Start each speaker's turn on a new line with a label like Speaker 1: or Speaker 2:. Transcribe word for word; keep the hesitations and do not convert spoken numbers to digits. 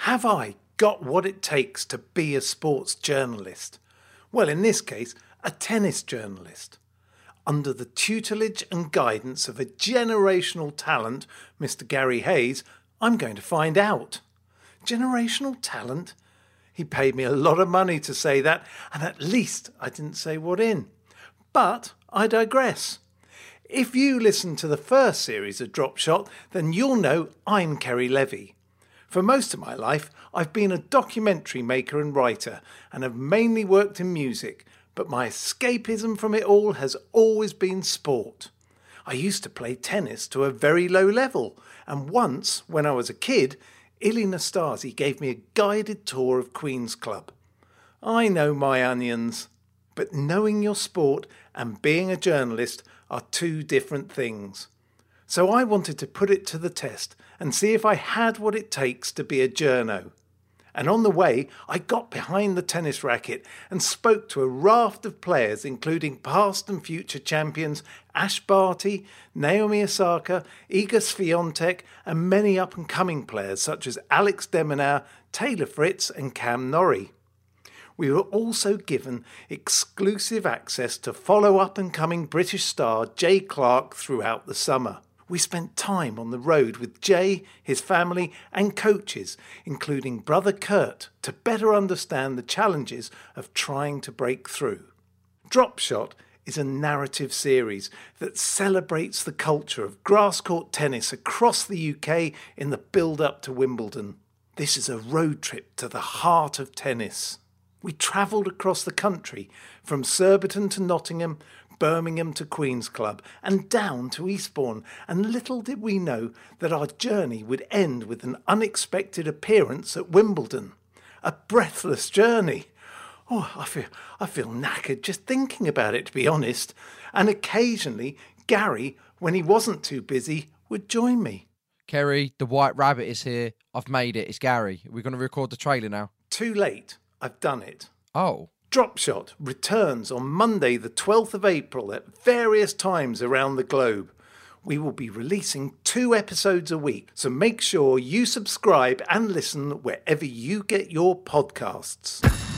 Speaker 1: Have I got what it takes to be a sports journalist? Well, in this case, a tennis journalist. Under the tutelage and guidance of a generational talent, Mister Gary Hayes, I'm going to find out. Generational talent? He paid me a lot of money to say that, and at least I didn't say what in. But I digress. If you listen to the first series of Drop Shot, then you'll know I'm Kerry Levy. For most of my life, I've been a documentary maker and writer, and have mainly worked in music, but my escapism from it all has always been sport. I used to play tennis to a very low level, and once, when I was a kid, Ilie Nastase gave me a guided tour of Queen's Club. I know my onions, but knowing your sport and being a journalist are two different things. So I wanted to put it to the test and see if I had what it takes to be a journo. And on the way, I got behind the tennis racket and spoke to a raft of players, including past and future champions Ash Barty, Naomi Osaka, Iga Swiatek, and many up-and-coming players such as Alex de Minaur, Taylor Fritz and Cam Norrie. We were also given exclusive access to follow up-and-coming British star Jay Clark throughout the summer. We spent time on the road with Jay, his family and coaches, including brother Kurt, to better understand the challenges of trying to break through. Drop Shot is a narrative series that celebrates the culture of grass court tennis across the U K in the build-up to Wimbledon. This is a road trip to the heart of tennis. We travelled across the country from Surbiton to Nottingham, Birmingham to Queen's Club and down to Eastbourne, and little did we know that our journey would end with an unexpected appearance at Wimbledon. A breathless journey. Oh, I feel, I feel knackered just thinking about it, to be honest. And occasionally, Gary, when he wasn't too busy, would join me.
Speaker 2: Kerry, the White Rabbit is here. I've made it. It's Gary. We're going to record the trailer now.
Speaker 1: Too late. I've done it.
Speaker 2: Oh.
Speaker 1: Drop Shot returns on Monday the twelfth of April at various times around the globe. We will be releasing two episodes a week, so make sure you subscribe and listen wherever you get your podcasts.